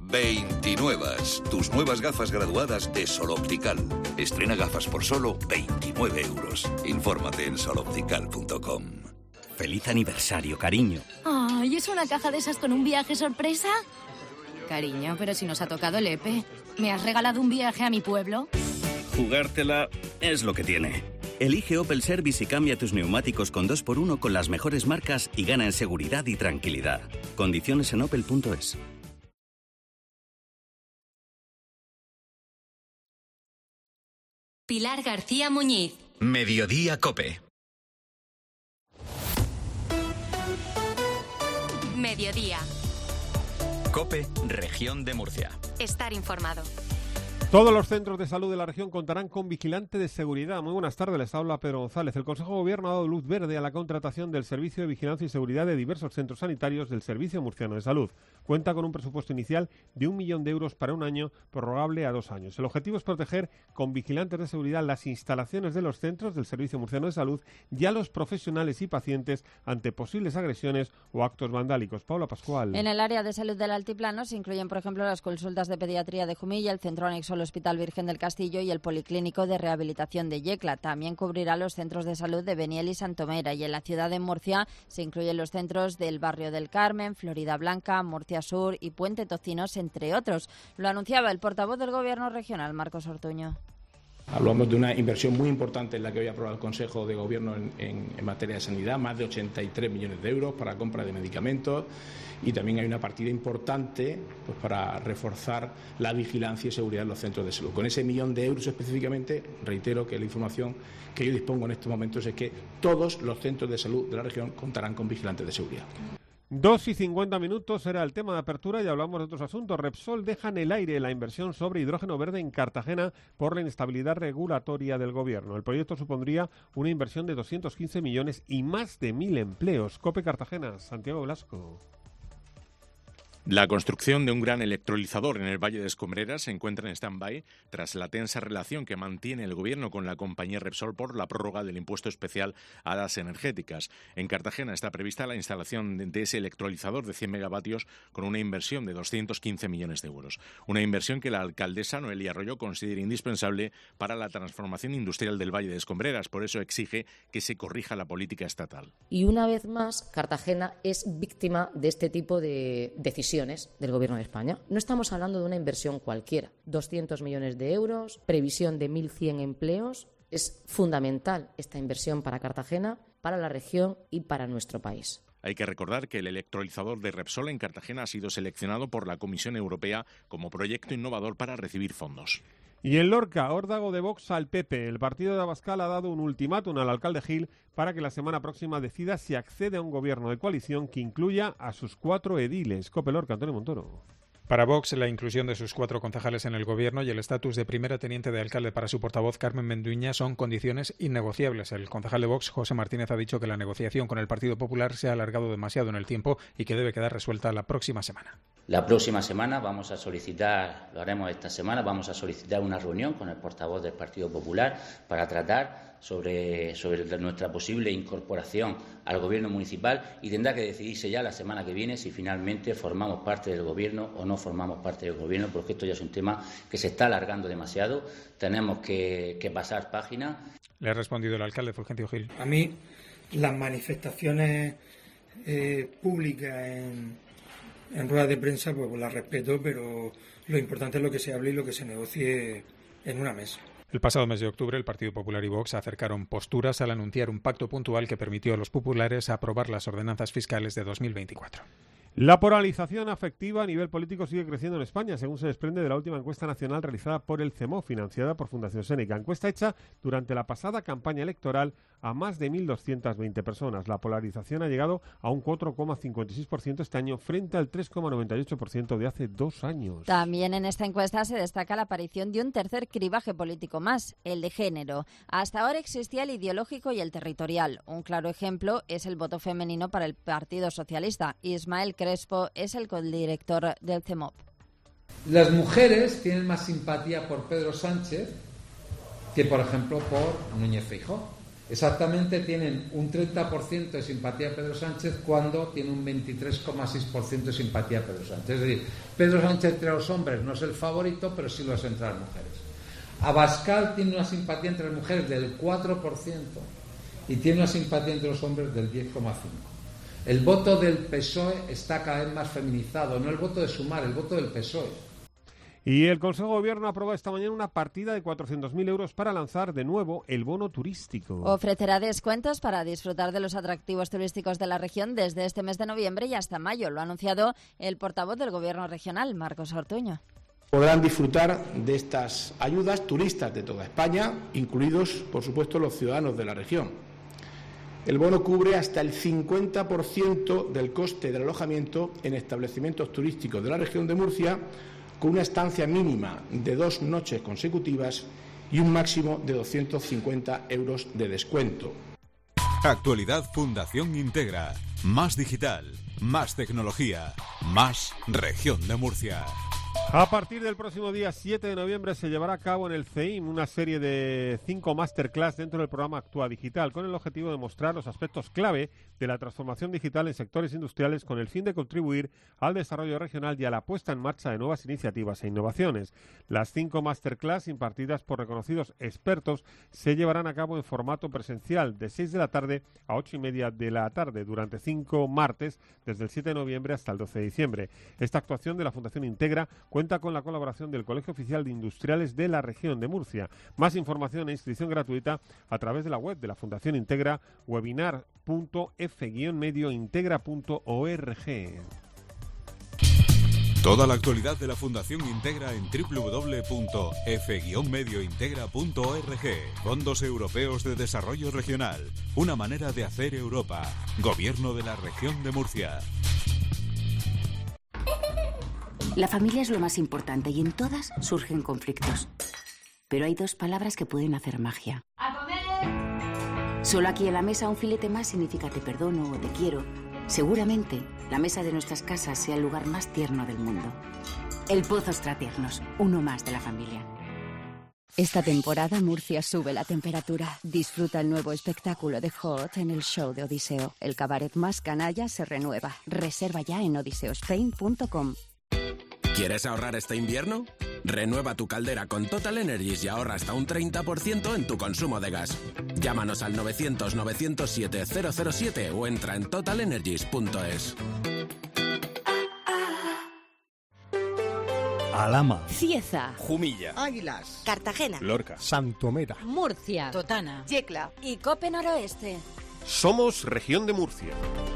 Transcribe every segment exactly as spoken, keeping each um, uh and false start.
veintinueve. Tus nuevas gafas graduadas de Sol Optical. Estrena gafas por solo veintinueve euros. Infórmate en sol optical punto com. Feliz aniversario, cariño. Ay, ¿es una caja de esas con un viaje sorpresa? Cariño, pero si nos ha tocado el E P E. ¿Me has regalado un viaje a mi pueblo? Jugártela es lo que tiene. Elige Opel Service y cambia tus neumáticos con dos por uno con las mejores marcas y gana en seguridad y tranquilidad. Condiciones en opel punto es. Pilar García Muñiz. Mediodía COPE. Mediodía. COPE, Región de Murcia. Estar informado. Todos los centros de salud de la región contarán con vigilante de seguridad. Muy buenas tardes, les habla Pedro González. El Consejo de Gobierno ha dado luz verde a la contratación del Servicio de Vigilancia y Seguridad de diversos centros sanitarios del Servicio Murciano de Salud. Cuenta con un presupuesto inicial de un millón de euros para un año, prorrogable a dos años. El objetivo es proteger con vigilantes de seguridad las instalaciones de los centros del Servicio Murciano de Salud y a los profesionales y pacientes ante posibles agresiones o actos vandálicos. Paula Pascual. En el área de salud del Altiplano se incluyen, por ejemplo, las consultas de pediatría de Jumilla, el centro anexo al Hospital Virgen del Castillo y el Policlínico de Rehabilitación de Yecla. También cubrirá los centros de salud de Beniel y Santomera, y en la ciudad de Murcia se incluyen los centros del Barrio del Carmen, Florida Blanca, Murcia Sur y Puente Tocinos, entre otros. Lo anunciaba el portavoz del Gobierno regional, Marcos Ortuño. Hablamos de una inversión muy importante en la que hoy ha aprobado el Consejo de Gobierno en, en, en materia de sanidad, más de ochenta y tres millones de euros para compra de medicamentos, y también hay una partida importante pues, para reforzar la vigilancia y seguridad en los centros de salud. Con ese millón de euros específicamente, reitero que la información que yo dispongo en estos momentos es que todos los centros de salud de la región contarán con vigilantes de seguridad. Dos y cincuenta minutos era el tema de apertura y hablamos de otros asuntos. Repsol deja en el aire la inversión sobre hidrógeno verde en Cartagena por la inestabilidad regulatoria del gobierno. El proyecto supondría una inversión de doscientos quince millones y más de mil empleos. COPE Cartagena, Santiago Velasco. La construcción de un gran electrolizador en el Valle de Escombreras se encuentra en stand-by tras la tensa relación que mantiene el Gobierno con la compañía Repsol por la prórroga del impuesto especial a las energéticas. En Cartagena está prevista la instalación de ese electrolizador de cien megavatios con una inversión de doscientos quince millones de euros. Una inversión que la alcaldesa Noelia Arroyo considera indispensable para la transformación industrial del Valle de Escombreras. Por eso exige que se corrija la política estatal. Y una vez más, Cartagena es víctima de este tipo de decisiones del Gobierno de España. No estamos hablando de una inversión cualquiera. doscientos millones de euros, previsión de mil cien empleos. Es fundamental esta inversión para Cartagena, para la región y para nuestro país. Hay que recordar que el electrolizador de Repsol en Cartagena ha sido seleccionado por la Comisión Europea como proyecto innovador para recibir fondos. Y en Lorca, órdago de Vox al P P. El partido de Abascal ha dado un ultimátum al alcalde Gil para que la semana próxima decida si accede a un gobierno de coalición que incluya a sus cuatro ediles. COPE Lorca, Antonio Montoro. Para Vox, la inclusión de sus cuatro concejales en el Gobierno y el estatus de primera teniente de alcalde para su portavoz, Carmen Menduña, son condiciones innegociables. El concejal de Vox, José Martínez, ha dicho que la negociación con el Partido Popular se ha alargado demasiado en el tiempo y que debe quedar resuelta la próxima semana. La próxima semana vamos a solicitar, lo haremos esta semana, vamos a solicitar una reunión con el portavoz del Partido Popular para tratar sobre, sobre nuestra posible incorporación al Gobierno municipal, y tendrá que decidirse ya la semana que viene si finalmente formamos parte del Gobierno o no formamos parte del Gobierno, porque esto ya es un tema que se está alargando demasiado. Tenemos que, que pasar página. Le ha respondido el alcalde Fulgencio Gil. A mí las manifestaciones eh, públicas en, en ruedas de prensa pues, pues las respeto, pero lo importante es lo que se hable y lo que se negocie en una mesa. El pasado mes de octubre, el Partido Popular y Vox acercaron posturas al anunciar un pacto puntual que permitió a los populares aprobar las ordenanzas fiscales de dos mil veinticuatro. La polarización afectiva a nivel político sigue creciendo en España, según se desprende de la última encuesta nacional realizada por el CEMO, financiada por Fundación Séneca. Encuesta hecha durante la pasada campaña electoral a más de mil doscientas veinte personas. La polarización ha llegado a un cuatro coma cincuenta y seis por ciento este año frente al tres coma noventa y ocho por ciento de hace dos años. También en esta encuesta se destaca la aparición de un tercer cribaje político más, el de género. Hasta ahora existía el ideológico y el territorial. Un claro ejemplo es el voto femenino para el Partido Socialista. Ismael Crespo es el codirector del CEMOP. Las mujeres tienen más simpatía por Pedro Sánchez que, por ejemplo, por Núñez Feijóo. Exactamente tienen un treinta por ciento de simpatía a Pedro Sánchez cuando tiene un veintitrés coma seis por ciento de simpatía a Pedro Sánchez. Es decir, Pedro Sánchez entre los hombres no es el favorito, pero sí lo es entre las mujeres. Abascal tiene una simpatía entre las mujeres del cuatro por ciento y tiene una simpatía entre los hombres del diez coma cinco por ciento. El voto del P S O E está cada vez más feminizado, no el voto de Sumar, el voto del P S O E. Y el Consejo de Gobierno aprobó esta mañana una partida de cuatrocientos mil euros para lanzar de nuevo el bono turístico. Ofrecerá descuentos para disfrutar de los atractivos turísticos de la región desde este mes de noviembre y hasta mayo. Lo ha anunciado el portavoz del Gobierno regional, Marcos Ortuño. Podrán disfrutar de estas ayudas turistas de toda España, incluidos, por supuesto, los ciudadanos de la región. El bono cubre hasta el cincuenta por ciento del coste del alojamiento en establecimientos turísticos de la región de Murcia, con una estancia mínima de dos noches consecutivas y un máximo de doscientos cincuenta euros de descuento. Actualidad Fundación Integra. Más digital, más tecnología, más región de Murcia. A partir del próximo día siete de noviembre se llevará a cabo en el C E I M una serie de cinco masterclass dentro del programa Actúa Digital, con el objetivo de mostrar los aspectos clave de la transformación digital en sectores industriales con el fin de contribuir al desarrollo regional y a la puesta en marcha de nuevas iniciativas e innovaciones. Las cinco masterclass impartidas por reconocidos expertos se llevarán a cabo en formato presencial de seis de la tarde a ocho y media de la tarde durante cinco martes desde el siete de noviembre hasta el doce de diciembre. Esta actuación de la Fundación Integra cuenta con la colaboración del Colegio Oficial de Industriales de la Región de Murcia. Más información e inscripción gratuita a través de la web de la Fundación Integra, webinar punto f guion medio integra punto org. Toda la actualidad de la Fundación Integra en doble u doble u doble u punto f guion medio integra punto org. Fondos Europeos de Desarrollo Regional. Una manera de hacer Europa. Gobierno de la Región de Murcia. La familia es lo más importante y en todas surgen conflictos. Pero hay dos palabras que pueden hacer magia. ¡A comer! Solo aquí en la mesa un filete más significa te perdono o te quiero. Seguramente la mesa de nuestras casas sea el lugar más tierno del mundo. El Pozo Extratiernos, uno más de la familia. Esta temporada Murcia sube la temperatura. Disfruta el nuevo espectáculo de Hot en el show de Odiseo. El cabaret más canalla se renueva. Reserva ya en odiseo spain punto com. ¿Quieres ahorrar este invierno? Renueva tu caldera con Total Energies y ahorra hasta un treinta por ciento en tu consumo de gas. Llámanos al novecientos novecientos siete cero cero siete o entra en total energies punto es. Alhama, Cieza, Jumilla, Águilas, Cartagena, Lorca, Santomera, Murcia, Totana, Yecla y Cope Noroeste. Somos Región de Murcia.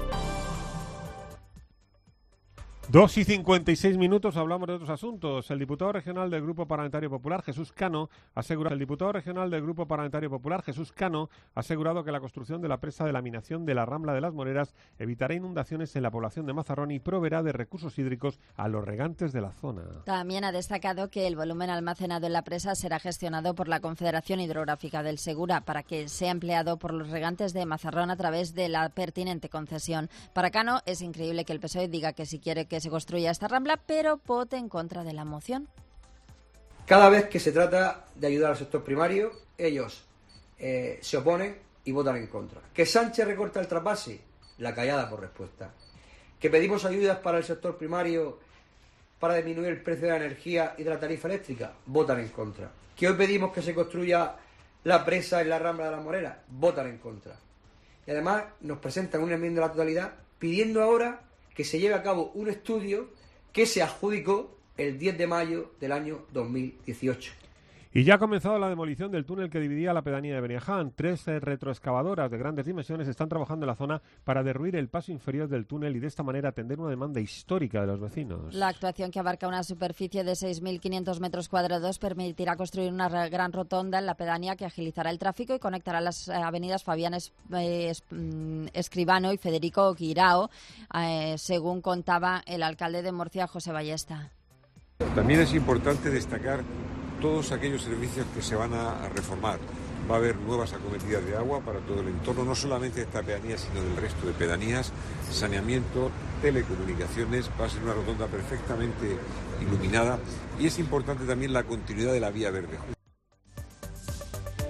Dos y cincuenta y seis minutos, hablamos de otros asuntos. El diputado regional del Grupo Parlamentario Popular, Jesús Cano, asegura, el diputado regional del Grupo Parlamentario Popular, Jesús Cano, ha asegurado que la construcción de la presa de laminación de la Rambla de las Moreras evitará inundaciones en la población de Mazarrón y proveerá de recursos hídricos a los regantes de la zona. También ha destacado que el volumen almacenado en la presa será gestionado por la Confederación Hidrográfica del Segura para que sea empleado por los regantes de Mazarrón a través de la pertinente concesión. Para Cano es increíble que el P S O E diga que si quiere que se construya esta rambla, pero vote en contra de la moción. Cada vez que se trata de ayudar al sector primario, ellos eh, se oponen y votan en contra. Que Sánchez recorta el trasvase, la callada por respuesta. Que pedimos ayudas para el sector primario para disminuir el precio de la energía y de la tarifa eléctrica, votan en contra. Que hoy pedimos que se construya la presa en la Rambla de las Moreras, votan en contra. Y además nos presentan una enmienda a la totalidad pidiendo ahora que se lleve a cabo un estudio que se adjudicó el diez de mayo del año dos mil dieciocho. Y ya ha comenzado la demolición del túnel que dividía la pedanía de Beniaján. Tres eh, retroexcavadoras de grandes dimensiones están trabajando en la zona para derruir el paso inferior del túnel y de esta manera atender una demanda histórica de los vecinos. La actuación, que abarca una superficie de seis mil quinientos metros cuadrados, permitirá construir una gran rotonda en la pedanía que agilizará el tráfico y conectará las avenidas Fabián es, eh, es, Escribano y Federico Guirao, eh, según contaba el alcalde de Murcia, José Ballesta. También es importante destacar todos aquellos servicios que se van a reformar. Va a haber nuevas acometidas de agua para todo el entorno, no solamente de esta pedanía, sino del resto de pedanías, saneamiento, telecomunicaciones, va a ser una rotonda perfectamente iluminada y es importante también la continuidad de la vía verde.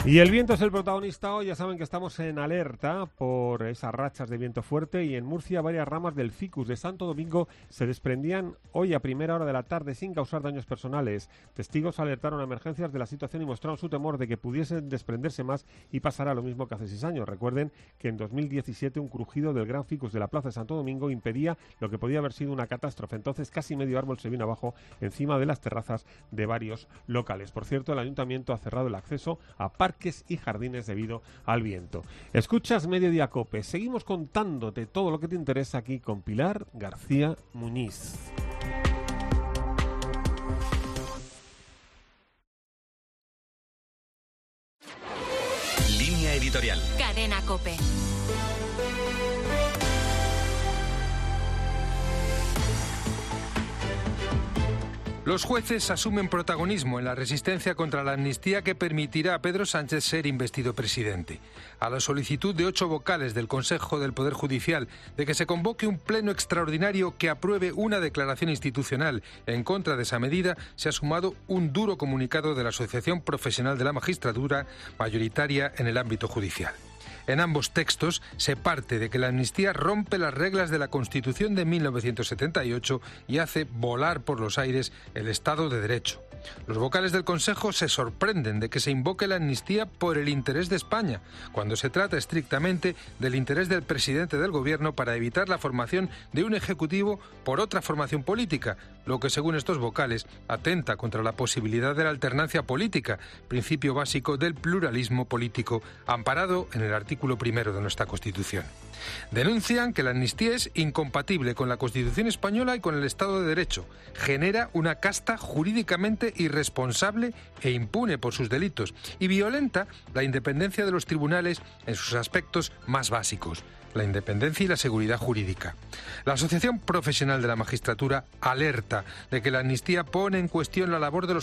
Y el viento es el protagonista hoy. Ya saben que estamos en alerta por esas rachas de viento fuerte, y en Murcia varias ramas del ficus de Santo Domingo se desprendían hoy a primera hora de la tarde sin causar daños personales. Testigos alertaron a emergencias de la situación y mostraron su temor de que pudiesen desprenderse más y pasará lo mismo que hace seis años. Recuerden que en dos mil diecisiete un crujido del gran ficus de la plaza de Santo Domingo impedía lo que podía haber sido una catástrofe. Entonces casi medio árbol se vino abajo encima de las terrazas de varios locales. Por cierto, el ayuntamiento ha cerrado el acceso a parques y jardines debido al viento. Escuchas Mediodía Cope. Seguimos contándote todo lo que te interesa aquí con Pilar García Muñiz. Línea editorial. Cadena Cope. Los jueces asumen protagonismo en la resistencia contra la amnistía que permitirá a Pedro Sánchez ser investido presidente. A la solicitud de ocho vocales del Consejo del Poder Judicial de que se convoque un pleno extraordinario que apruebe una declaración institucional en contra de esa medida, se ha sumado un duro comunicado de la Asociación Profesional de la Magistratura, mayoritaria en el ámbito judicial. En ambos textos se parte de que la amnistía rompe las reglas de la Constitución de mil novecientos setenta y ocho y hace volar por los aires el Estado de Derecho. Los vocales del Consejo se sorprenden de que se invoque la amnistía por el interés de España, cuando se trata estrictamente del interés del presidente del Gobierno para evitar la formación de un Ejecutivo por otra formación política, lo que según estos vocales atenta contra la posibilidad de la alternancia política, principio básico del pluralismo político amparado en el artículo primero de nuestra Constitución. Denuncian que la amnistía es incompatible con la Constitución española y con el Estado de Derecho. Genera una casta jurídicamente irresponsable e impune por sus delitos y violenta la independencia de los tribunales en sus aspectos más básicos, la independencia y la seguridad jurídica. La Asociación Profesional de la Magistratura alerta de que la amnistía pone en cuestión la labor de los